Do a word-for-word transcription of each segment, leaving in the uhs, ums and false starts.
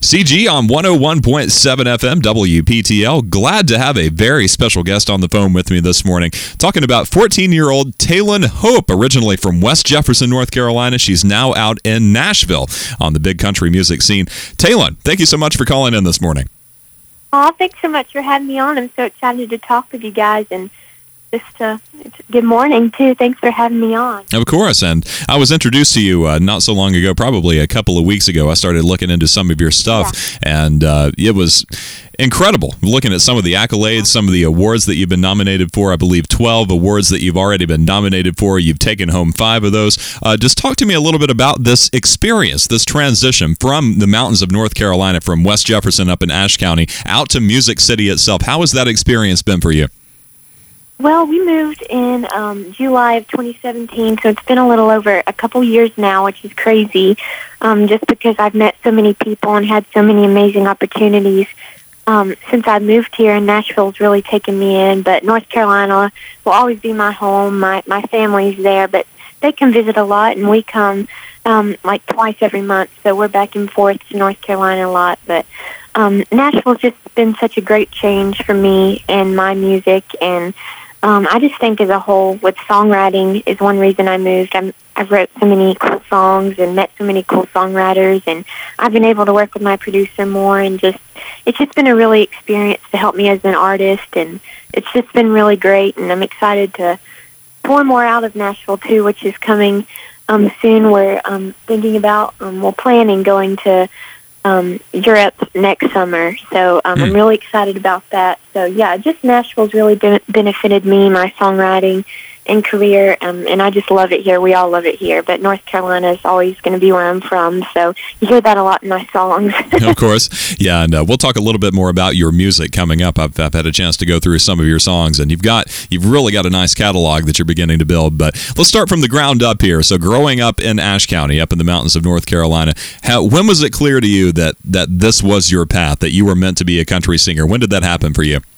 C G on one oh one point seven F M W P T L. Glad to have a very special guest on the phone with me this morning, talking about fourteen-year-old Taylon Hope, originally from West Jefferson, North Carolina. She's now out in Nashville on the big country music scene. Taylon, thank you so much for calling in this morning. Oh, thanks so much for having me on. I'm so excited to talk with you guys, and just uh, good morning, too. Thanks for having me on. Of course, and I was introduced to you uh, not so long ago, probably a couple of weeks ago. I started looking into some of your stuff, yeah. and uh, it was incredible looking at some of the accolades, some of the awards that you've been nominated for. I believe twelve awards that you've already been nominated for. You've taken home five of those. Uh, just talk to me a little bit about this experience, this transition from the mountains of North Carolina, from West Jefferson up in Ashe County, out to Music City itself. How has that experience been for you? Well, we moved in um, July of twenty seventeen, so it's been a little over a couple years now, which is crazy, um, just because I've met so many people and had so many amazing opportunities. Um, since I moved here, and Nashville's really taken me in, but North Carolina will always be my home. My, my family's there, but they can visit a lot, and we come um, like twice every month, so we're back and forth to North Carolina a lot. But um, Nashville's just been such a great change for me and my music, and Um, I just think as a whole, with songwriting is one reason I moved. I'm, I've wrote so many cool songs and met so many cool songwriters, and I've been able to work with my producer more, and just it's just been a really experience to help me as an artist, and it's just been really great, and I'm excited to pour more out of Nashville, too, which is coming um, soon. We're um, thinking about, um, well, planning going to Um, Europe next summer, so um, mm. I'm really excited about that. So yeah, just Nashville's really be- benefited me, my songwriting and career, um, and I just love it here. We all love it here, but North Carolina is always going to be where I'm from, so you hear that a lot in my songs. Of course, yeah, and uh, we'll talk a little bit more about your music coming up. I've, I've had a chance to go through some of your songs, and you've got you've really got a nice catalog that you're beginning to build. But let's start from the ground up here. So, growing up in Ashe County, up in the mountains of North Carolina, how, when was it clear to you that that this was your path, that you were meant to be a country singer? When did that happen for you?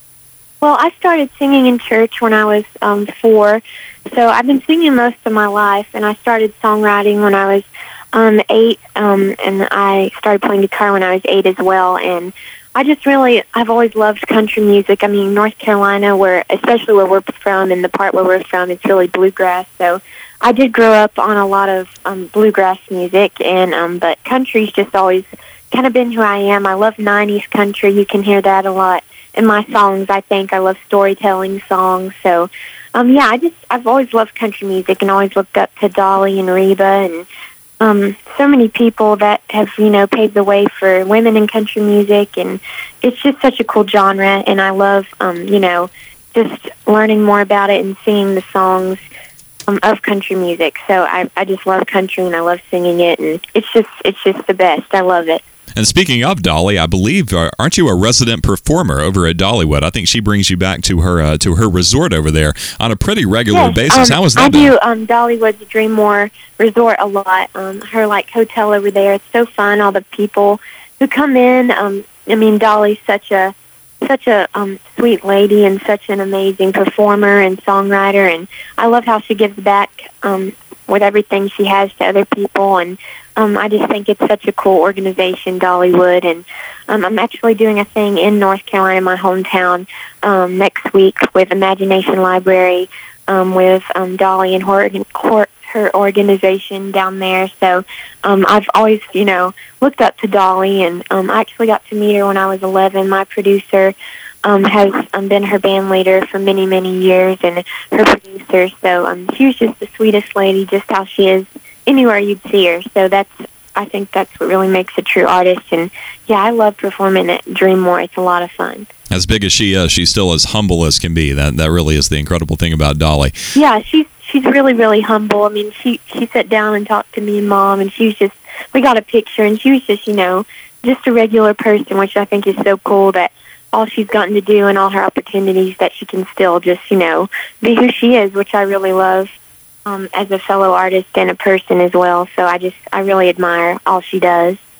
Well, I started singing in church when I was um, four, so I've been singing most of my life, and I started songwriting when I was um, eight, um, and I started playing guitar when I was eight as well, and I just really, I've always loved country music. I mean, North Carolina, where especially where we're from, and the part where we're from, it's really bluegrass, so I did grow up on a lot of um, bluegrass music, and um, but country's just always kind of been who I am. I love nineties country. You can hear that a lot in my songs. I think I love storytelling songs. So, um, yeah, I just I've always loved country music and always looked up to Dolly and Reba and um, so many people that have you know paved the way for women in country music. And it's just such a cool genre. And I love um, you know just learning more about it and singing the songs um, of country music. So I I just love country and I love singing it. And it's just it's just the best. I love it. And speaking of Dolly, I believe, aren't you a resident performer over at Dollywood? I think she brings you back to her uh, to her resort over there on a pretty regular yes, basis. Um, How is that? I been? do um, Dollywood's Dreammore Resort a lot. Um, her like hotel over there. It's so fun. All the people who come in. Um, I mean, Dolly's such a such a um, sweet lady and such an amazing performer and songwriter. And I love how she gives back um, with everything she has to other people. And Um, I just think it's such a cool organization, Dollywood, and um, I'm actually doing a thing in North Carolina, my hometown, um, next week with Imagination Library, um, with um, Dolly and her, her, her organization down there. So um, I've always, you know, looked up to Dolly, and um, I actually got to meet her when I was eleven. My producer um, has um, been her band leader for many, many years, and her producer. So um, she was just the sweetest lady, just how she is anywhere you'd see her. So that's, I think that's what really makes a true artist. And yeah, I love performing at Dreammore. It's a lot of fun. As big as she is, she's still as humble as can be. That that really is the incredible thing about Dolly. Yeah, she's she's really, really humble. I mean, she, she sat down and talked to me and Mom, and she was just, we got a picture, and she was just, you know, just a regular person, which I think is so cool that all she's gotten to do and all her opportunities that she can still just, you know, be who she is, which I really love. Um, as a fellow artist and a person as well. So I just, I really admire all she does.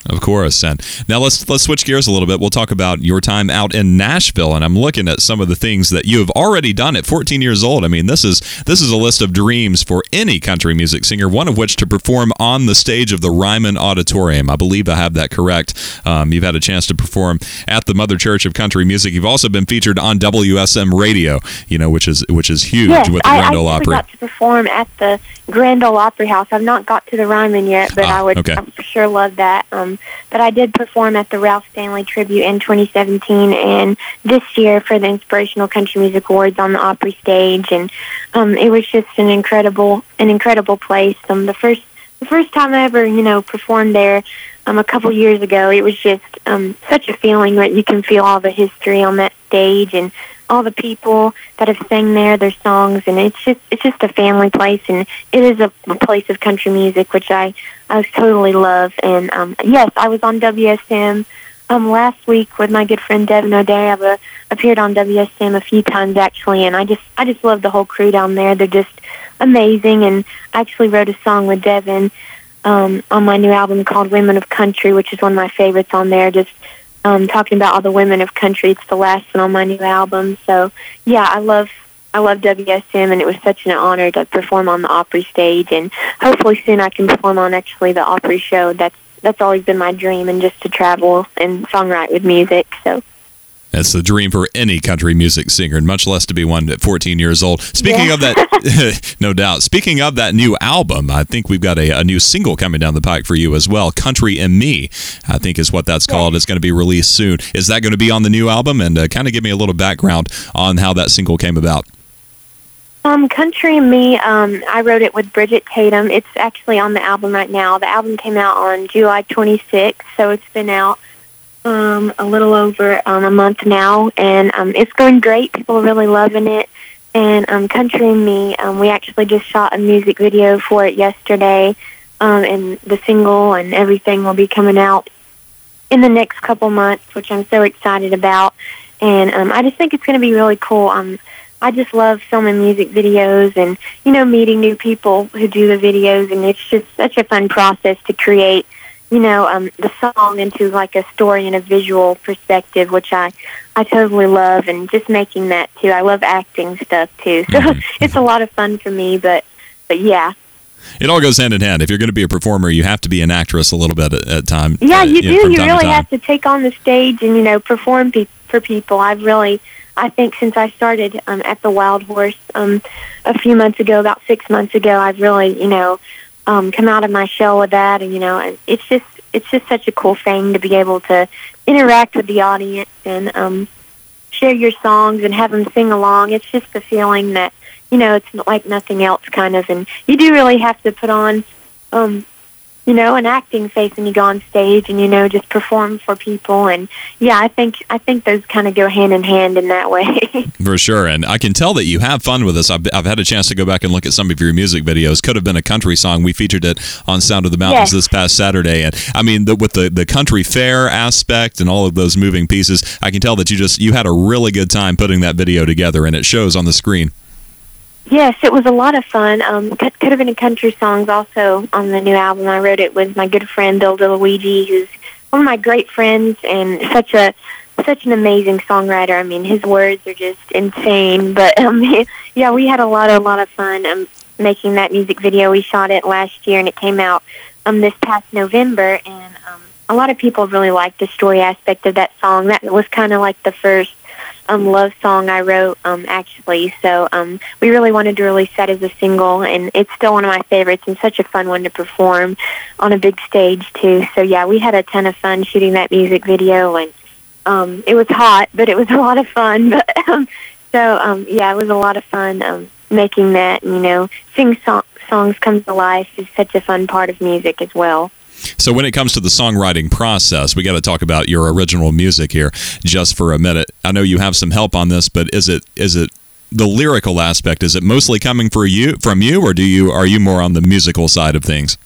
Of course. And now let's let's switch gears a little bit. We'll talk about your time out in Nashville, and I'm looking at some of the things that you have already done at fourteen years old. I mean, this is this is a list of dreams for any country music singer, one of which to perform on the stage of the Ryman Auditorium. I believe I have that correct. Um, you've had a chance to perform at the Mother Church of Country Music. You've also been featured on W S M Radio, you know, which is which is huge yes, with the I, Grand Ole I Opry. got to perform at the Grand Ole Opry House. I've not got to the Ryman yet, but Ah, I would okay. I for sure love that. Um, but I did perform at the Ralph Stanley Tribute in twenty seventeen, and this year for the Inspirational Country Music Awards on the Opry stage, and um, it was just an incredible, an incredible place. Um, the first, the first time I ever, you know, performed there, um, a couple years ago, it was just um, such a feeling that you can feel all the history on that stage and all the people that have sang there, their songs, and it's just it's just a family place, and it is a, a place of country music, which I I totally love. And um, yes, I was on W S M um, last week with my good friend Devin O'Day. I've uh, appeared on W S M a few times actually, and I just I just love the whole crew down there. They're just amazing, and I actually wrote a song with Devin um, on my new album called Women of Country, which is one of my favorites on there. Just Um, talking about all the women of country. It's the last one on my new album. So, yeah, I love I love W S M, and it was such an honor to perform on the Opry stage. And hopefully soon I can perform on actually the Opry show. That's that's always been my dream, and just to travel and songwrite with music. So. That's the dream for any country music singer, and much less to be one at fourteen years old. Speaking Yeah. of that, no doubt. Speaking of that new album, I think we've got a, a new single coming down the pike for you as well. Country and Me, I think is what that's called. It's going to be released soon. Is that going to be on the new album? And uh, kind of give me a little background on how that single came about. Um, Country and Me, um, I wrote it with Bridget Tatum. It's actually on the album right now. The album came out on July twenty-sixth, so it's been out Um, a little over um, a month now, and um, it's going great. People are really loving it. And um, Country and Me, um, we actually just shot a music video for it yesterday, um, and the single and everything will be coming out in the next couple months, which I'm so excited about. And um, I just think it's going to be really cool. Um, I just love filming music videos and, you know, meeting new people who do the videos, and it's just such a fun process to create, you know, um, the song into like a story and a visual perspective, which I, I totally love, and just making that too. I love acting stuff too, so mm-hmm. It's a lot of fun for me. But, but yeah, it all goes hand in hand. If you're going to be a performer, you have to be an actress a little bit at, at times. Yeah, uh, you do. know, You time really to have to take on the stage and, you know, perform pe- for people. I've really, I think, since I started um, at the Wild Horse um, a few months ago, about six months ago, I've really, you know. Um, come out of my shell with that, and you know, and it's just it's just such a cool thing to be able to interact with the audience and um, share your songs and have them sing along. It's just the feeling that, you know, it's like nothing else, kind of, and you do really have to put on, um, you know, an acting face when you go on stage and, you know, just perform for people. And yeah, I think I think those kind of go hand in hand in that way. For sure, and I can tell that you have fun with this. I've, I've had a chance to go back and look at some of your music videos. Could have been a country song. We featured it on Sound of the Mountains Yes. this past Saturday, and I mean, the, with the, the country fair aspect and all of those moving pieces, I can tell that you just you had a really good time putting that video together, and it shows on the screen. Yes, it was a lot of fun. Um, could, could have been a country songs also on the new album. I wrote it with my good friend Bill DeLuigi, who's one of my great friends and such a such an amazing songwriter. I mean, his words are just insane. But um, yeah, we had a lot, a lot of fun um, making that music video. We shot it last year, and it came out um, this past November. And um, a lot of people really liked the story aspect of that song. That was kind of like the first um, love song I wrote, um, actually. So um, we really wanted to release that as a single, and it's still one of my favorites and such a fun one to perform on a big stage, too. So, yeah, we had a ton of fun shooting that music video, and um, it was hot, but it was a lot of fun. But um, So, um, yeah, it was a lot of fun um, making that, you know, sing so- songs come to life is such a fun part of music as well. So when it comes to the songwriting process, we got to talk about your original music here just for a minute. I know you have some help on this, but is it is it the lyrical aspect? Is it mostly coming for you from you, or do you are you more on the musical side of things?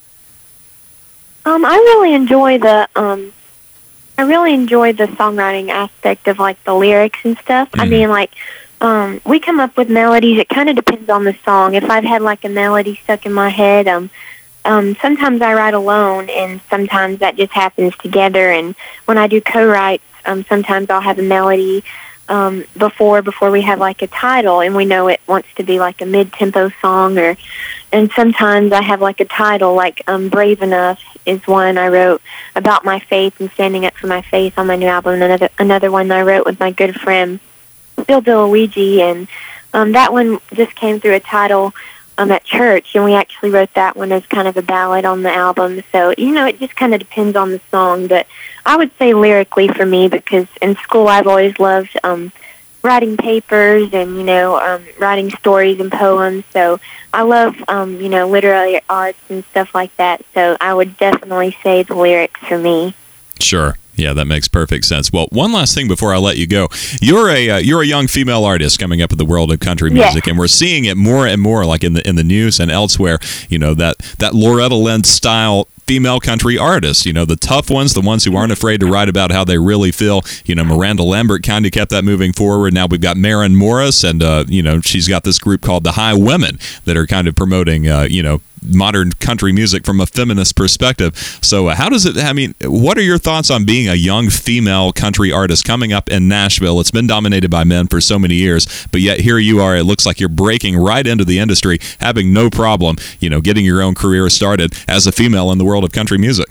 Um, I really enjoy the um, I really enjoy the songwriting aspect of like the lyrics and stuff. Mm-hmm. I mean, like um, we come up with melodies. It kind of depends on the song. If I've had like a melody stuck in my head, um. um, sometimes I write alone, and sometimes that just happens together. And when I do co-writes, um, sometimes I'll have a melody um, before before we have like a title, and we know it wants to be like a mid-tempo song, or and sometimes I have like a title, like um, Brave Enough is one I wrote about my faith and standing up for my faith on my new album, and another, another one I wrote with my good friend Bill Luigi, and um, that one just came through a title um, at church, and we actually wrote that one as kind of a ballad on the album. So, you know, it just kind of depends on the song, but I would say lyrically for me, because in school I've always loved um, writing papers and, you know, um, writing stories and poems, so I love, um, you know, literary arts and stuff like that, so I would definitely say the lyrics for me. Sure. Yeah, that makes perfect sense. Well, one last thing before I let you go. You're a uh, you're a young female artist coming up in the world of country music, yes. and we're seeing it more and more, like in the in the news and elsewhere. You know, that that Loretta Lynn style female country artists, you know, the tough ones, the ones who aren't afraid to write about how they really feel. You know, Miranda Lambert kind of kept that moving forward. Now we've got Maren Morris, and, uh, you know, she's got this group called the High Women that are kind of promoting, uh, you know, modern country music from a feminist perspective. So uh, how does it, I mean, what are your thoughts on being a young female country artist coming up in Nashville? It's been dominated by men for so many years, but yet here you are. It looks like you're breaking right into the industry, having no problem, you know, getting your own career started as a female in the world of country music.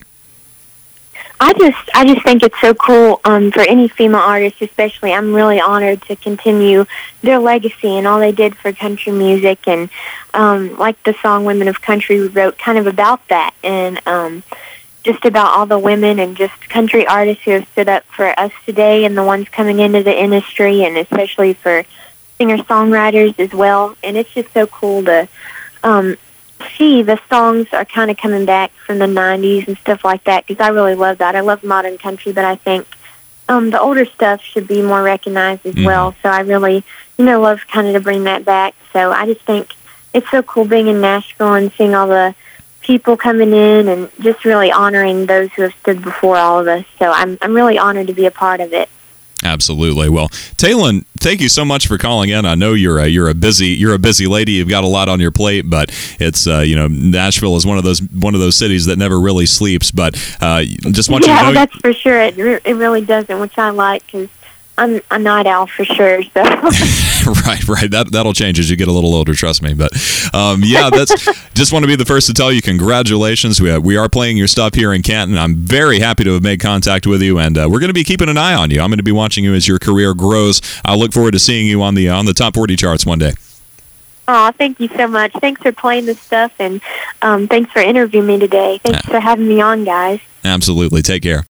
I just, I just think it's so cool um, for any female artist, especially. I'm really honored to continue their legacy and all they did for country music, and um, like the song "Women of Country" we wrote, kind of about that, and um, just about all the women and just country artists who have stood up for us today, and the ones coming into the industry, and especially for singer-songwriters as well. And it's just so cool to um, see the songs are kind of coming back from the nineties and stuff like that, because I really love that. I love modern country, but I think um, the older stuff should be more recognized as mm-hmm. well. So I really, you know, love kind of to bring that back. So I just think it's so cool being in Nashville and seeing all the people coming in and just really honoring those who have stood before all of us. So I'm I'm really honored to be a part of it. Absolutely. Well, Taylin, thank you so much for calling in. I know you're a, you're a busy you're a busy lady. You've got a lot on your plate, but it's uh, you know, Nashville is one of those one of those cities that never really sleeps. But uh, just want yeah, you to know, that's for sure. It re- it really doesn't, which I like, because I'm a night owl for sure. So right, right. That that'll change as you get a little older. Trust me. But um, yeah, that's just want to be the first to tell you congratulations. We uh, we are playing your stuff here in Canton. I'm very happy to have made contact with you, and uh, we're going to be keeping an eye on you. I'm going to be watching you as your career grows. I look forward to seeing you on the on the top forty charts one day. Oh, thank you so much. Thanks for playing this stuff, and um, thanks for interviewing me today. Thanks yeah. for having me on, guys. Absolutely. Take care.